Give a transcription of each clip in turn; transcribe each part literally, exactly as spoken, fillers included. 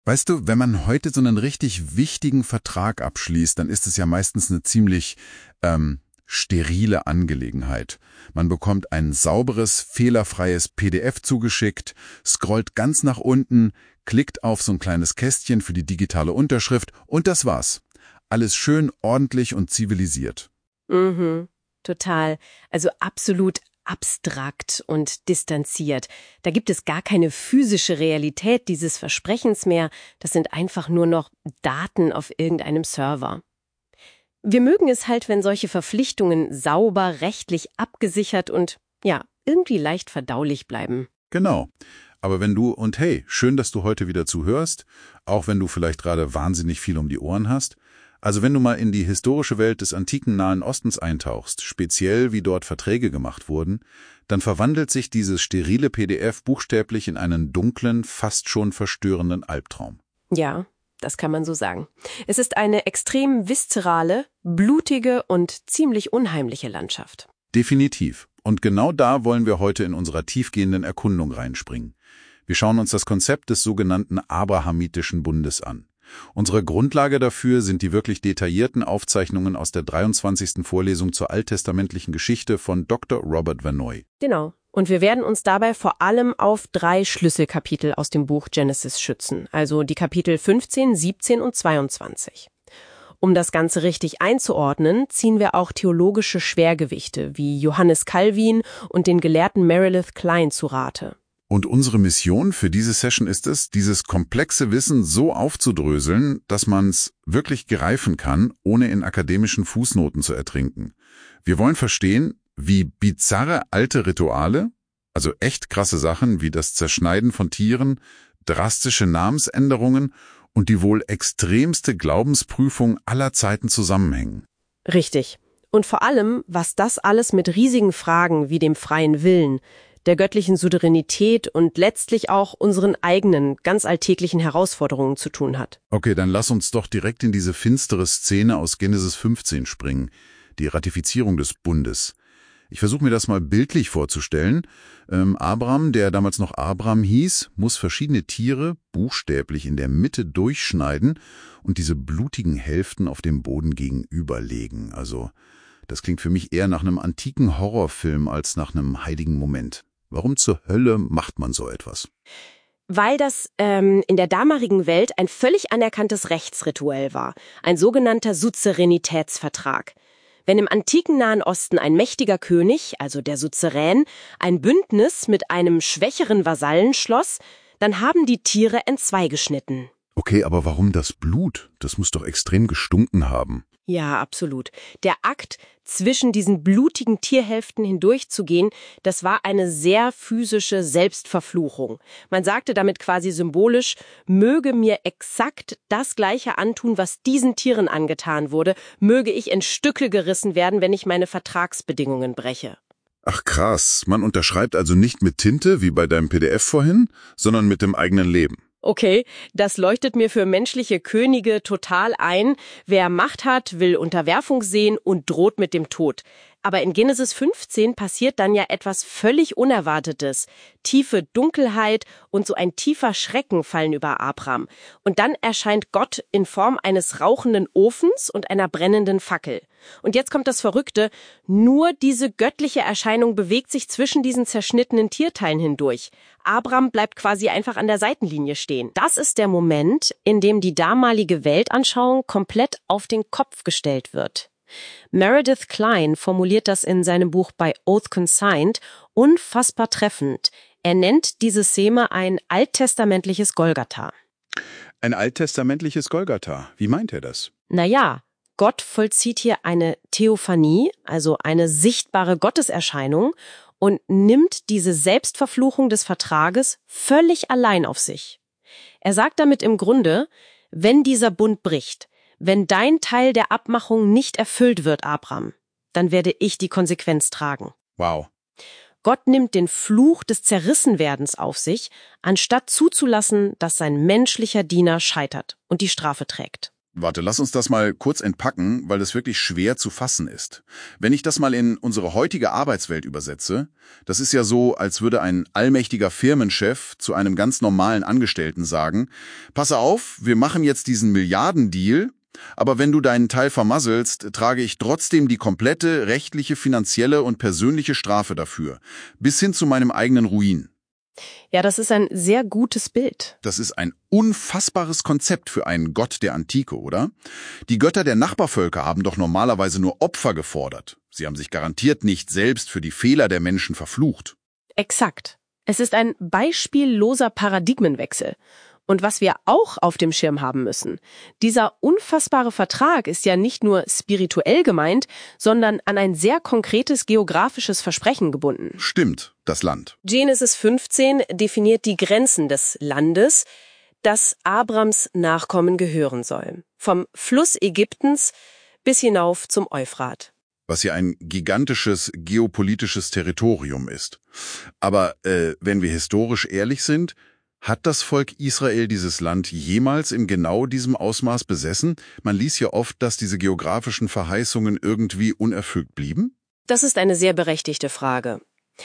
Weißt du, wenn man heute so einen richtig wichtigen Vertrag abschließt, dann ist es ja meistens eine ziemlich ähm, sterile Angelegenheit. Man bekommt ein sauberes, fehlerfreies P D F zugeschickt, scrollt ganz nach unten, klickt auf so ein kleines Kästchen für die digitale Unterschrift und das war's. Alles schön, ordentlich und zivilisiert. Mhm, total. Also absolut abstrakt und distanziert. Da gibt es gar keine physische Realität dieses Versprechens mehr. Das sind einfach nur noch Daten auf irgendeinem Server. Wir mögen es halt, wenn solche Verpflichtungen sauber, rechtlich abgesichert und, ja, irgendwie leicht verdaulich bleiben. Genau. Aber wenn du, und hey, schön, dass du heute wieder zuhörst, auch wenn du vielleicht gerade wahnsinnig viel um die Ohren hast, also wenn du mal in die historische Welt des antiken Nahen Ostens eintauchst, speziell wie dort Verträge gemacht wurden, dann verwandelt sich dieses sterile P D F buchstäblich in einen dunklen, fast schon verstörenden Albtraum. Ja, das kann man so sagen. Es ist eine extrem viszerale, blutige und ziemlich unheimliche Landschaft. Definitiv. Und genau da wollen wir heute in unserer tiefgehenden Erkundung reinspringen. Wir schauen uns das Konzept des sogenannten Abrahamitischen Bundes an. Unsere Grundlage dafür sind die wirklich detaillierten Aufzeichnungen aus der dreiundzwanzigsten Vorlesung zur alttestamentlichen Geschichte von Doktor Robert Vernooy. Genau. Und wir werden uns dabei vor allem auf drei Schlüsselkapitel aus dem Buch Genesis schützen, also die Kapitel fünfzehn, siebzehn und zweiundzwanzig. Um das Ganze richtig einzuordnen, ziehen wir auch theologische Schwergewichte wie Johannes Calvin und den Gelehrten Meredith Kline zu Rate. Und unsere Mission für diese Session ist es, dieses komplexe Wissen so aufzudröseln, dass man es wirklich greifen kann, ohne in akademischen Fußnoten zu ertrinken. Wir wollen verstehen, wie bizarre alte Rituale, also echt krasse Sachen wie das Zerschneiden von Tieren, drastische Namensänderungen und die wohl extremste Glaubensprüfung aller Zeiten zusammenhängen. Richtig. Und vor allem, was das alles mit riesigen Fragen wie dem freien Willen, der göttlichen Souveränität und letztlich auch unseren eigenen, ganz alltäglichen Herausforderungen zu tun hat. Okay, dann lass uns doch direkt in diese finstere Szene aus Genesis fünfzehn springen, die Ratifizierung des Bundes. Ich versuche mir das mal bildlich vorzustellen. Ähm, Abraham, der damals noch Abram hieß, muss verschiedene Tiere buchstäblich in der Mitte durchschneiden und diese blutigen Hälften auf dem Boden gegenüberlegen. Also, das klingt für mich eher nach einem antiken Horrorfilm als nach einem heiligen Moment. Warum zur Hölle macht man so etwas? Weil das ähm, in der damaligen Welt ein völlig anerkanntes Rechtsrituell war, ein sogenannter Suzeränitätsvertrag. Wenn im antiken Nahen Osten ein mächtiger König, also der Suzerän, ein Bündnis mit einem schwächeren Vasallen schloss, dann haben die Tiere entzwei geschnitten. Okay, aber warum das Blut? Das muss doch extrem gestunken haben. Ja, absolut. Der Akt, zwischen diesen blutigen Tierhälften hindurchzugehen, das war eine sehr physische Selbstverfluchung. Man sagte damit quasi symbolisch, möge mir exakt das Gleiche antun, was diesen Tieren angetan wurde, möge ich in Stücke gerissen werden, wenn ich meine Vertragsbedingungen breche. Ach krass, man unterschreibt also nicht mit Tinte, wie bei deinem P D F vorhin, sondern mit dem eigenen Leben. Okay, das leuchtet mir für menschliche Könige total ein. Wer Macht hat, will Unterwerfung sehen und droht mit dem Tod. Aber in Genesis fünfzehn passiert dann ja etwas völlig Unerwartetes. Tiefe Dunkelheit und so ein tiefer Schrecken fallen über Abram. Und dann erscheint Gott in Form eines rauchenden Ofens und einer brennenden Fackel. Und jetzt kommt das Verrückte, nur diese göttliche Erscheinung bewegt sich zwischen diesen zerschnittenen Tierteilen hindurch. Abram bleibt quasi einfach an der Seitenlinie stehen. Das ist der Moment, in dem die damalige Weltanschauung komplett auf den Kopf gestellt wird. Meredith Kline formuliert das in seinem Buch By Oath Consigned unfassbar treffend. Er nennt diese Szene ein alttestamentliches Golgatha. Ein alttestamentliches Golgatha. Wie meint er das? Naja, Gott vollzieht hier eine Theophanie, also eine sichtbare Gotteserscheinung, und nimmt diese Selbstverfluchung des Vertrages völlig allein auf sich. Er sagt damit im Grunde, wenn dieser Bund bricht, wenn dein Teil der Abmachung nicht erfüllt wird, Abram, dann werde ich die Konsequenz tragen. Wow. Gott nimmt den Fluch des Zerrissenwerdens auf sich, anstatt zuzulassen, dass sein menschlicher Diener scheitert und die Strafe trägt. Warte, lass uns das mal kurz entpacken, weil das wirklich schwer zu fassen ist. Wenn ich das mal in unsere heutige Arbeitswelt übersetze, das ist ja so, als würde ein allmächtiger Firmenchef zu einem ganz normalen Angestellten sagen, passe auf, wir machen jetzt diesen Milliardendeal, aber wenn du deinen Teil vermasselst, trage ich trotzdem die komplette rechtliche, finanzielle und persönliche Strafe dafür, bis hin zu meinem eigenen Ruin. Ja, das ist ein sehr gutes Bild. Das ist ein unfassbares Konzept für einen Gott der Antike, oder? Die Götter der Nachbarvölker haben doch normalerweise nur Opfer gefordert. Sie haben sich garantiert nicht selbst für die Fehler der Menschen verflucht. Exakt. Es ist ein beispielloser Paradigmenwechsel. Und was wir auch auf dem Schirm haben müssen, dieser unfassbare Vertrag ist ja nicht nur spirituell gemeint, sondern an ein sehr konkretes geografisches Versprechen gebunden. Stimmt, das Land. Genesis fünfzehn definiert die Grenzen des Landes, das Abrams Nachkommen gehören soll. Vom Fluss Ägyptens bis hinauf zum Euphrat. Was ja ein gigantisches geopolitisches Territorium ist. Aber äh, wenn wir historisch ehrlich sind, hat das Volk Israel dieses Land jemals in genau diesem Ausmaß besessen? Man liest ja oft, dass diese geografischen Verheißungen irgendwie unerfüllt blieben. Das ist eine sehr berechtigte Frage.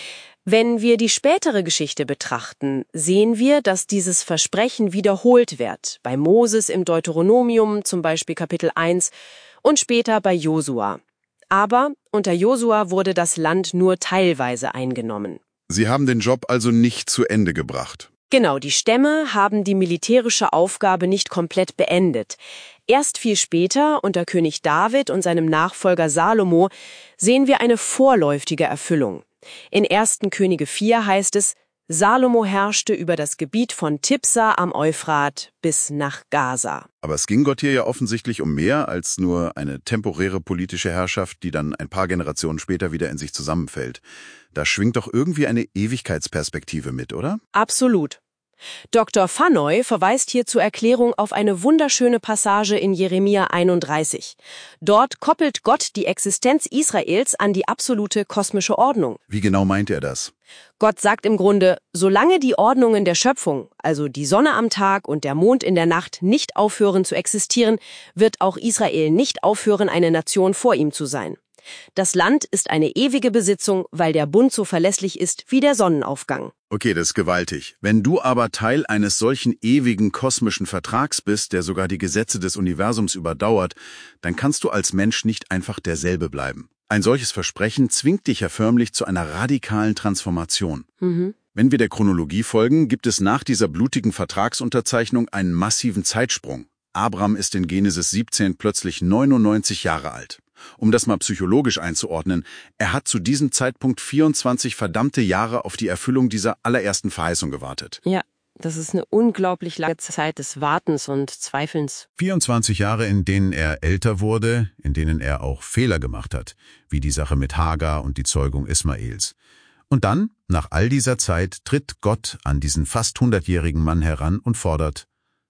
Wenn wir die spätere Geschichte betrachten, sehen wir, dass dieses Versprechen wiederholt wird. Bei Moses im Deuteronomium, zum Beispiel Kapitel eins, und später bei Josua. Aber unter Josua wurde das Land nur teilweise eingenommen. Sie haben den Job also nicht zu Ende gebracht. Genau, die Stämme haben die militärische Aufgabe nicht komplett beendet. Erst viel später, unter König David und seinem Nachfolger Salomo, sehen wir eine vorläufige Erfüllung. In ersten Könige vier heißt es, Salomo herrschte über das Gebiet von Tipsa am Euphrat bis nach Gaza. Aber es ging Gott hier ja offensichtlich um mehr als nur eine temporäre politische Herrschaft, die dann ein paar Generationen später wieder in sich zusammenfällt. Da schwingt doch irgendwie eine Ewigkeitsperspektive mit, oder? Absolut. Doktor Fanoy verweist hier zur Erklärung auf eine wunderschöne Passage in Jeremia einunddreißig. Dort koppelt Gott die Existenz Israels an die absolute kosmische Ordnung. Wie genau meint er das? Gott sagt im Grunde, solange die Ordnungen der Schöpfung, also die Sonne am Tag und der Mond in der Nacht, nicht aufhören zu existieren, wird auch Israel nicht aufhören, eine Nation vor ihm zu sein. Das Land ist eine ewige Besitzung, weil der Bund so verlässlich ist wie der Sonnenaufgang. Okay, das ist gewaltig. Wenn du aber Teil eines solchen ewigen kosmischen Vertrags bist, der sogar die Gesetze des Universums überdauert, dann kannst du als Mensch nicht einfach derselbe bleiben. Ein solches Versprechen zwingt dich ja förmlich zu einer radikalen Transformation. Mhm. Wenn wir der Chronologie folgen, gibt es nach dieser blutigen Vertragsunterzeichnung einen massiven Zeitsprung. Abram ist in Genesis siebzehn plötzlich neunundneunzig Jahre alt. Um das mal psychologisch einzuordnen, er hat zu diesem Zeitpunkt vierundzwanzig verdammte Jahre auf die Erfüllung dieser allerersten Verheißung gewartet. Ja, das ist eine unglaublich lange Zeit des Wartens und Zweifelns. vierundzwanzig Jahre, in denen er älter wurde, in denen er auch Fehler gemacht hat, wie die Sache mit Hagar und die Zeugung Ismaels. Und dann, nach all dieser Zeit, tritt Gott an diesen fast hundertjährigen Mann heran und fordert: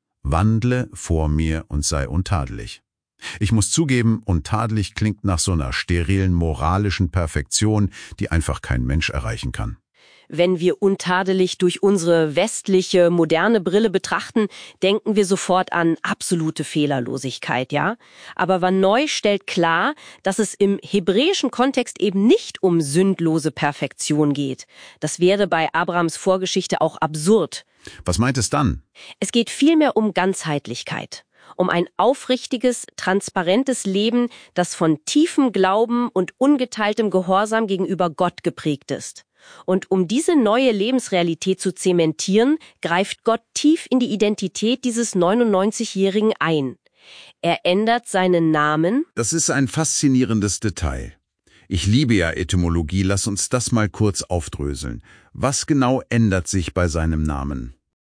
Wandle vor mir und sei untadelig. Ich muss zugeben, untadelig klingt nach so einer sterilen moralischen Perfektion, die einfach kein Mensch erreichen kann. Wenn wir untadelig durch unsere westliche, moderne Brille betrachten, denken wir sofort an absolute Fehlerlosigkeit, ja? Aber Van Noy stellt klar, dass es im hebräischen Kontext eben nicht um sündlose Perfektion geht. Das wäre bei Abrahams Vorgeschichte auch absurd. Was meint es dann? Es geht vielmehr um Ganzheitlichkeit. Um ein aufrichtiges, transparentes Leben, das von tiefem Glauben und ungeteiltem Gehorsam gegenüber Gott geprägt ist. Und um diese neue Lebensrealität zu zementieren, greift Gott tief in die Identität dieses neunundneunzigjährigen ein. Er ändert seinen Namen. Das ist ein faszinierendes Detail. Ich liebe ja Etymologie, lass uns das mal kurz aufdröseln. Was genau ändert sich bei seinem Namen?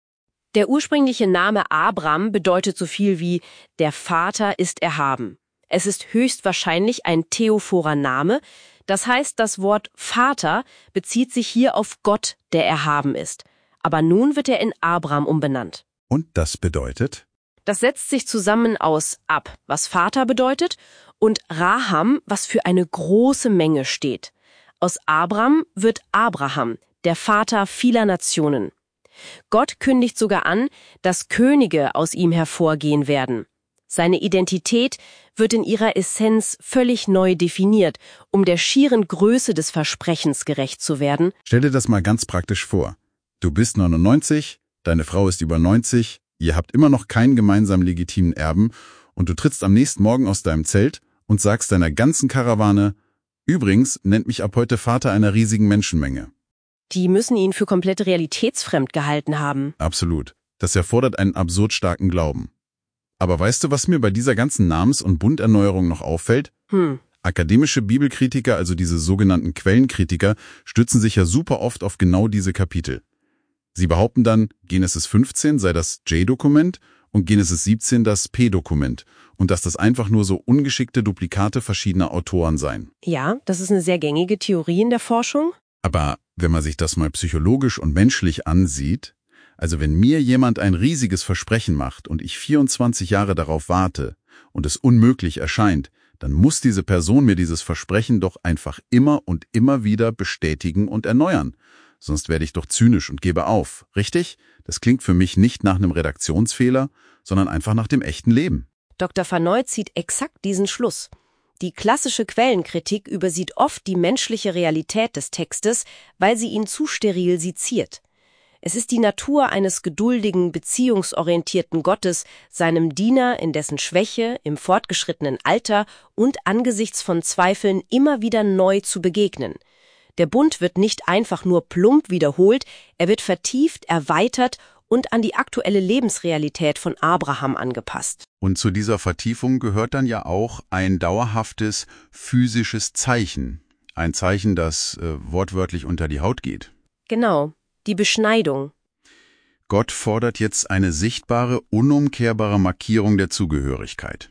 Der ursprüngliche Name Abram bedeutet so viel wie »der Vater ist erhaben«. Es ist höchstwahrscheinlich ein theophorer Name, das heißt, das Wort Vater bezieht sich hier auf Gott, der erhaben ist. Aber nun wird er in Abram umbenannt. Und das bedeutet? Das setzt sich zusammen aus Ab, was Vater bedeutet, und Raham, was für eine große Menge steht. Aus Abram wird Abraham, der Vater vieler Nationen. Gott kündigt sogar an, dass Könige aus ihm hervorgehen werden. Seine Identität wird in ihrer Essenz völlig neu definiert, um der schieren Größe des Versprechens gerecht zu werden. Stell dir das mal ganz praktisch vor. Du bist neunundneunzig, deine Frau ist über neunzig, ihr habt immer noch keinen gemeinsamen legitimen Erben und du trittst am nächsten Morgen aus deinem Zelt und sagst deiner ganzen Karawane, übrigens nennt mich ab heute Vater einer riesigen Menschenmenge. Die müssen ihn für komplett realitätsfremd gehalten haben. Absolut. Das erfordert einen absurd starken Glauben. Aber weißt du, was mir bei dieser ganzen Namens- und Bunderneuerung noch auffällt? Hm. Akademische Bibelkritiker, also diese sogenannten Quellenkritiker, stützen sich ja super oft auf genau diese Kapitel. Sie behaupten dann, Genesis fünfzehn sei das J-Dokument und Genesis siebzehn das P-Dokument und dass das einfach nur so ungeschickte Duplikate verschiedener Autoren seien. Ja, das ist eine sehr gängige Theorie in der Forschung. Aber wenn man sich das mal psychologisch und menschlich ansieht, also wenn mir jemand ein riesiges Versprechen macht und ich vierundzwanzig Jahre darauf warte und es unmöglich erscheint, dann muss diese Person mir dieses Versprechen doch einfach immer und immer wieder bestätigen und erneuern. Sonst werde ich doch zynisch und gebe auf, richtig? Das klingt für mich nicht nach einem Redaktionsfehler, sondern einfach nach dem echten Leben. Doktor Vanoy zieht exakt diesen Schluss. Die klassische Quellenkritik übersieht oft die menschliche Realität des Textes, weil sie ihn zu steril seziert. Es ist die Natur eines geduldigen, beziehungsorientierten Gottes, seinem Diener in dessen Schwäche, im fortgeschrittenen Alter und angesichts von Zweifeln immer wieder neu zu begegnen. Der Bund wird nicht einfach nur plump wiederholt, er wird vertieft, erweitert und an die aktuelle Lebensrealität von Abraham angepasst. Und zu dieser Vertiefung gehört dann ja auch ein dauerhaftes physisches Zeichen. Ein Zeichen, das äh, wortwörtlich unter die Haut geht. Genau. Die Beschneidung. Gott fordert jetzt eine sichtbare, unumkehrbare Markierung der Zugehörigkeit.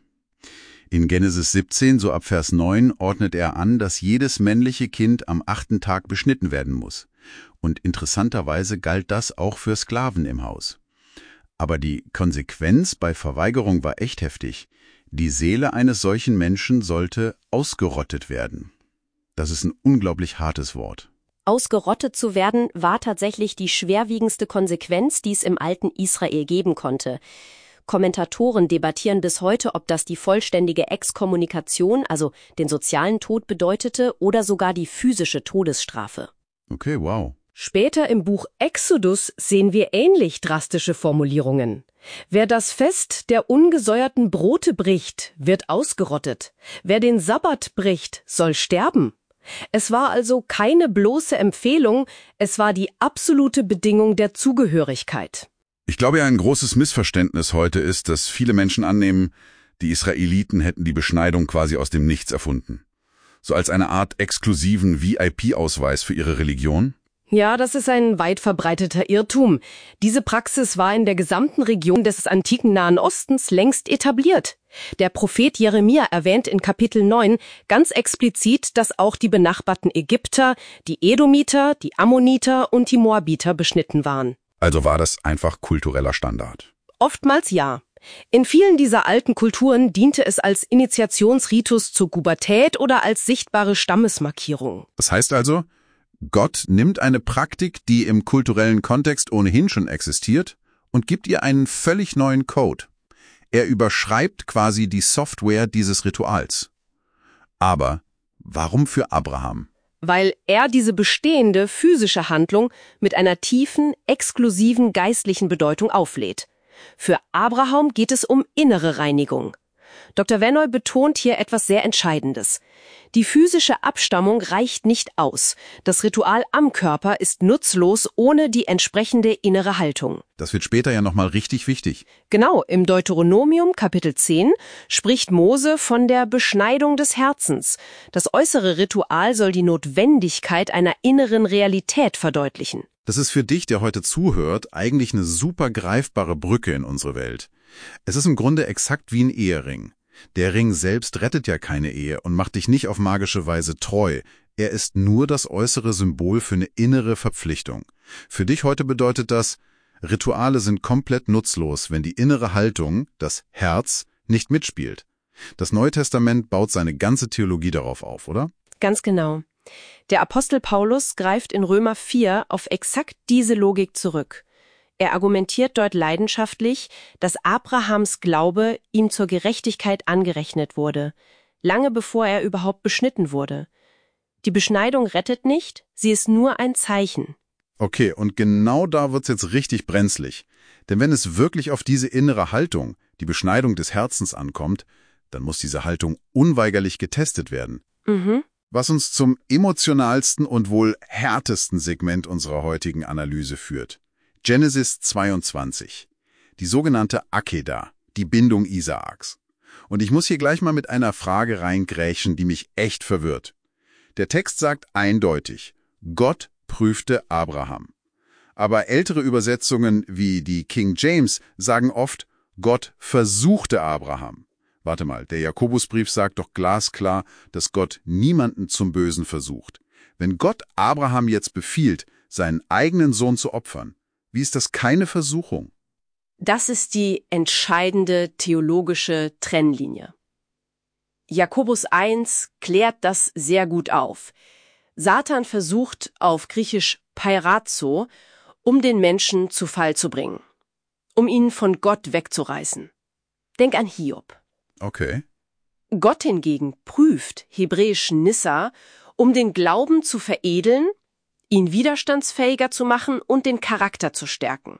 In Genesis siebzehn, so ab Vers neun, ordnet er an, dass jedes männliche Kind am achten Tag beschnitten werden muss. Und interessanterweise galt das auch für Sklaven im Haus. Aber die Konsequenz bei Verweigerung war echt heftig. Die Seele eines solchen Menschen sollte ausgerottet werden. Das ist ein unglaublich hartes Wort. Ausgerottet zu werden, war tatsächlich die schwerwiegendste Konsequenz, die es im alten Israel geben konnte. Kommentatoren debattieren bis heute, ob das die vollständige Exkommunikation, also den sozialen Tod bedeutete, oder sogar die physische Todesstrafe. Okay, wow. Später im Buch Exodus sehen wir ähnlich drastische Formulierungen. Wer das Fest der ungesäuerten Brote bricht, wird ausgerottet. Wer den Sabbat bricht, soll sterben. Es war also keine bloße Empfehlung, es war die absolute Bedingung der Zugehörigkeit. Ich glaube ja, ein großes Missverständnis heute ist, dass viele Menschen annehmen, die Israeliten hätten die Beschneidung quasi aus dem Nichts erfunden. So als eine Art exklusiven V I P-Ausweis für ihre Religion. Ja, das ist ein weit verbreiteter Irrtum. Diese Praxis war in der gesamten Region des antiken Nahen Ostens längst etabliert. Der Prophet Jeremia erwähnt in Kapitel neun ganz explizit, dass auch die benachbarten Ägypter, die Edomiter, die Ammoniter und die Moabiter beschnitten waren. Also war das einfach kultureller Standard? Oftmals ja. In vielen dieser alten Kulturen diente es als Initiationsritus zur Pubertät oder als sichtbare Stammesmarkierung. Das heißt also, Gott nimmt eine Praktik, die im kulturellen Kontext ohnehin schon existiert, und gibt ihr einen völlig neuen Code. Er überschreibt quasi die Software dieses Rituals. Aber warum für Abraham? Weil er diese bestehende physische Handlung mit einer tiefen, exklusiven geistlichen Bedeutung auflädt. Für Abraham geht es um innere Reinigung. Doktor Vanoy betont hier etwas sehr Entscheidendes. Die physische Abstammung reicht nicht aus. Das Ritual am Körper ist nutzlos ohne die entsprechende innere Haltung. Das wird später ja nochmal richtig wichtig. Genau, im Deuteronomium Kapitel zehn spricht Mose von der Beschneidung des Herzens. Das äußere Ritual soll die Notwendigkeit einer inneren Realität verdeutlichen. Das ist für dich, der heute zuhört, eigentlich eine super greifbare Brücke in unsere Welt. Es ist im Grunde exakt wie ein Ehering. Der Ring selbst rettet ja keine Ehe und macht dich nicht auf magische Weise treu. Er ist nur das äußere Symbol für eine innere Verpflichtung. Für dich heute bedeutet das, Rituale sind komplett nutzlos, wenn die innere Haltung, das Herz, nicht mitspielt. Das Neue Testament baut seine ganze Theologie darauf auf, oder? Ganz genau. Der Apostel Paulus greift in Römer vier auf exakt diese Logik zurück. Er argumentiert dort leidenschaftlich, dass Abrahams Glaube ihm zur Gerechtigkeit angerechnet wurde, lange bevor er überhaupt beschnitten wurde. Die Beschneidung rettet nicht, sie ist nur ein Zeichen. Okay, und genau da wird's jetzt richtig brenzlig. Denn wenn es wirklich auf diese innere Haltung, die Beschneidung des Herzens ankommt, dann muss diese Haltung unweigerlich getestet werden. Mhm. Was uns zum emotionalsten und wohl härtesten Segment unserer heutigen Analyse führt. Genesis zweiundzwanzig. Die sogenannte Akedah, die Bindung Isaaks. Und ich muss hier gleich mal mit einer Frage reingrätschen, die mich echt verwirrt. Der Text sagt eindeutig, Gott prüfte Abraham. Aber ältere Übersetzungen wie die King James sagen oft, Gott versuchte Abraham. Warte mal, der Jakobusbrief sagt doch glasklar, dass Gott niemanden zum Bösen versucht. Wenn Gott Abraham jetzt befiehlt, seinen eigenen Sohn zu opfern, wie ist das keine Versuchung? Das ist die entscheidende theologische Trennlinie. Jakobus eins klärt das sehr gut auf. Satan versucht auf Griechisch peirazo, um den Menschen zu Fall zu bringen, um ihn von Gott wegzureißen. Denk an Hiob. Okay. Gott hingegen prüft, hebräisch Nissa, um den Glauben zu veredeln, ihn widerstandsfähiger zu machen und den Charakter zu stärken.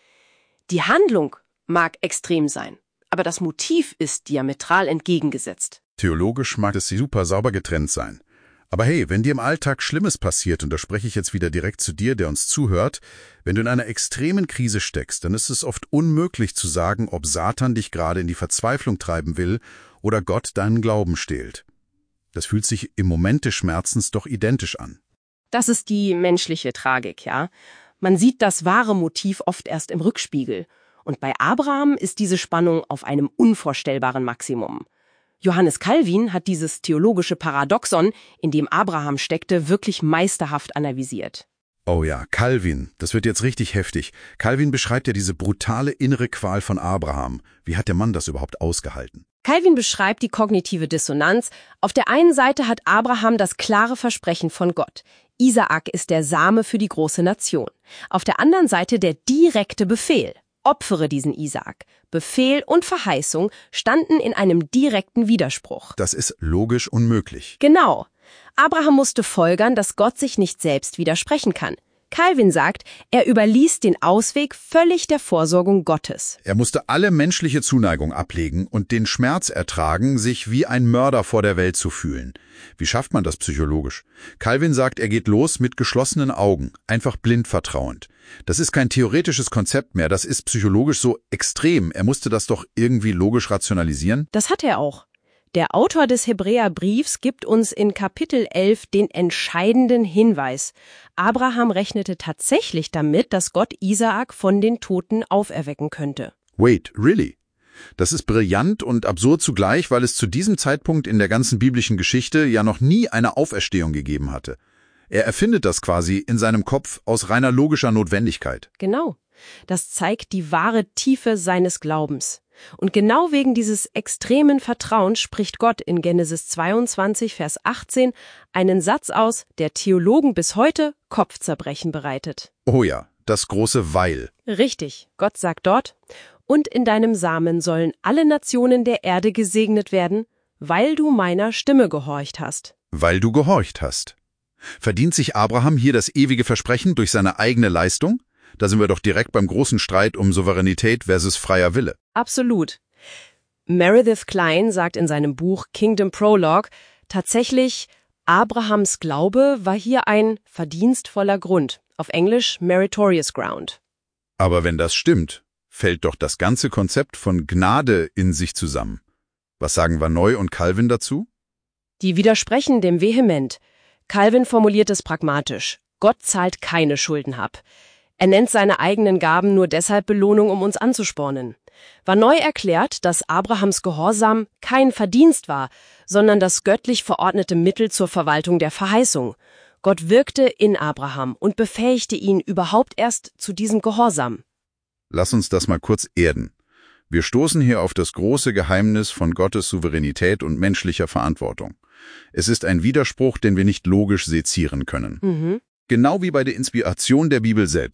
Die Handlung mag extrem sein, aber das Motiv ist diametral entgegengesetzt. Theologisch mag es super sauber getrennt sein. Aber hey, wenn dir im Alltag Schlimmes passiert, und da spreche ich jetzt wieder direkt zu dir, der uns zuhört, wenn du in einer extremen Krise steckst, dann ist es oft unmöglich zu sagen, ob Satan dich gerade in die Verzweiflung treiben will oder Gott deinen Glauben stehlt. Das fühlt sich im Moment des Schmerzens doch identisch an. Das ist die menschliche Tragik, ja. Man sieht das wahre Motiv oft erst im Rückspiegel. Und bei Abraham ist diese Spannung auf einem unvorstellbaren Maximum. Johannes Calvin hat dieses theologische Paradoxon, in dem Abraham steckte, wirklich meisterhaft analysiert. Oh ja, Calvin, das wird jetzt richtig heftig. Calvin beschreibt ja diese brutale innere Qual von Abraham. Wie hat der Mann das überhaupt ausgehalten? Calvin beschreibt die kognitive Dissonanz. Auf der einen Seite hat Abraham das klare Versprechen von Gott. Isaak ist der Same für die große Nation. Auf der anderen Seite der direkte Befehl. Opfere diesen Isaak. Befehl und Verheißung standen in einem direkten Widerspruch. Das ist logisch unmöglich. Genau. Abraham musste folgern, dass Gott sich nicht selbst widersprechen kann. Calvin sagt, er überließ den Ausweg völlig der Vorsorgung Gottes. Er musste alle menschliche Zuneigung ablegen und den Schmerz ertragen, sich wie ein Mörder vor der Welt zu fühlen. Wie schafft man das psychologisch? Calvin sagt, er geht los mit geschlossenen Augen, einfach blind vertrauend. Das ist kein theoretisches Konzept mehr, das ist psychologisch so extrem. Er musste das doch irgendwie logisch rationalisieren. Das hat er auch. Der Autor des Hebräerbriefs gibt uns in Kapitel elf den entscheidenden Hinweis. Abraham rechnete tatsächlich damit, dass Gott Isaak von den Toten auferwecken könnte. Wait, really? Das ist brillant und absurd zugleich, weil es zu diesem Zeitpunkt in der ganzen biblischen Geschichte ja noch nie eine Auferstehung gegeben hatte. Er erfindet das quasi in seinem Kopf aus reiner logischer Notwendigkeit. Genau. Das zeigt die wahre Tiefe seines Glaubens. Und genau wegen dieses extremen Vertrauens spricht Gott in Genesis zweiundzwanzig, Vers achtzehn einen Satz aus, der Theologen bis heute Kopfzerbrechen bereitet. Oh ja, das große Weil. Richtig, Gott sagt dort, und in deinem Samen sollen alle Nationen der Erde gesegnet werden, weil du meiner Stimme gehorcht hast. Weil du gehorcht hast. Verdient sich Abraham hier das ewige Versprechen durch seine eigene Leistung? Da sind wir doch direkt beim großen Streit um Souveränität versus freier Wille. Absolut. Meredith Kline sagt in seinem Buch Kingdom Prologue, tatsächlich, Abrahams Glaube war hier ein verdienstvoller Grund, auf Englisch meritorious ground. Aber wenn das stimmt, fällt doch das ganze Konzept von Gnade in sich zusammen. Was sagen Vanoy und Calvin dazu? Die widersprechen dem vehement. Calvin formuliert es pragmatisch. Gott zahlt keine Schulden ab. Er nennt seine eigenen Gaben nur deshalb Belohnung, um uns anzuspornen. Vanoy erklärt, dass Abrahams Gehorsam kein Verdienst war, sondern das göttlich verordnete Mittel zur Verwaltung der Verheißung. Gott wirkte in Abraham und befähigte ihn überhaupt erst zu diesem Gehorsam. Lass uns das mal kurz erden. Wir stoßen hier auf das große Geheimnis von Gottes Souveränität und menschlicher Verantwortung. Es ist ein Widerspruch, den wir nicht logisch sezieren können. Mhm. Genau wie bei der Inspiration der Bibel selbst.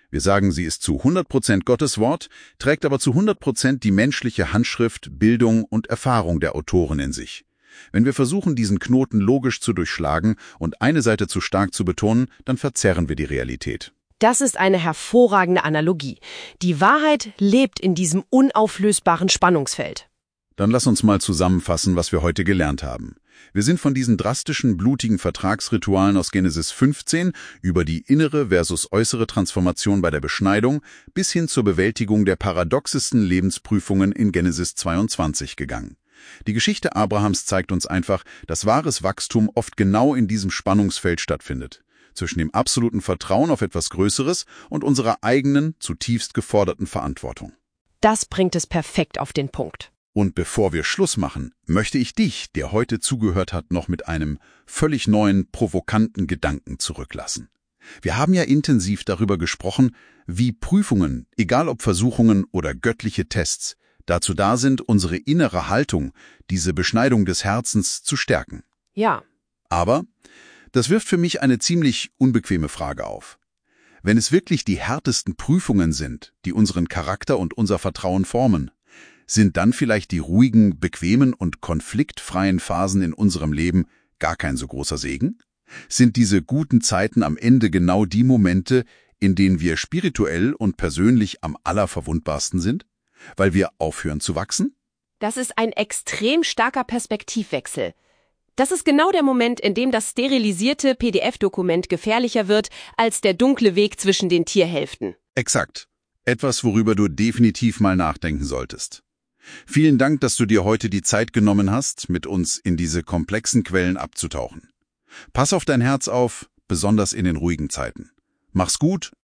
Wir sagen, sie ist zu hundert Prozent Gottes Wort, trägt aber zu hundert Prozent die menschliche Handschrift, Bildung und Erfahrung der Autoren in sich. Wenn wir versuchen, diesen Knoten logisch zu durchschlagen und eine Seite zu stark zu betonen, dann verzerren wir die Realität. Das ist eine hervorragende Analogie. Die Wahrheit lebt in diesem unauflösbaren Spannungsfeld. Dann lass uns mal zusammenfassen, was wir heute gelernt haben. Wir sind von diesen drastischen, blutigen Vertragsritualen aus Genesis fünfzehn über die innere versus äußere Transformation bei der Beschneidung bis hin zur Bewältigung der paradoxesten Lebensprüfungen in Genesis zweiundzwanzig gegangen. Die Geschichte Abrahams zeigt uns einfach, dass wahres Wachstum oft genau in diesem Spannungsfeld stattfindet, zwischen dem absoluten Vertrauen auf etwas Größeres und unserer eigenen, zutiefst geforderten Verantwortung. Das bringt es perfekt auf den Punkt. Und bevor wir Schluss machen, möchte ich dich, der heute zugehört hat, noch mit einem völlig neuen, provokanten Gedanken zurücklassen. Wir haben ja intensiv darüber gesprochen, wie Prüfungen, egal ob Versuchungen oder göttliche Tests, dazu da sind, unsere innere Haltung, diese Beschneidung des Herzens, zu stärken. Ja. Aber das wirft für mich eine ziemlich unbequeme Frage auf. Wenn es wirklich die härtesten Prüfungen sind, die unseren Charakter und unser Vertrauen formen, sind dann vielleicht die ruhigen, bequemen und konfliktfreien Phasen in unserem Leben gar kein so großer Segen? Sind diese guten Zeiten am Ende genau die Momente, in denen wir spirituell und persönlich am allerverwundbarsten sind? Weil wir aufhören zu wachsen? Das ist ein extrem starker Perspektivwechsel. Das ist genau der Moment, in dem das sterilisierte P D F-Dokument gefährlicher wird als der dunkle Weg zwischen den Tierhälften. Exakt. Etwas, worüber du definitiv mal nachdenken solltest. Vielen Dank, dass du dir heute die Zeit genommen hast, mit uns in diese komplexen Quellen abzutauchen. Pass auf dein Herz auf, besonders in den ruhigen Zeiten. Mach's gut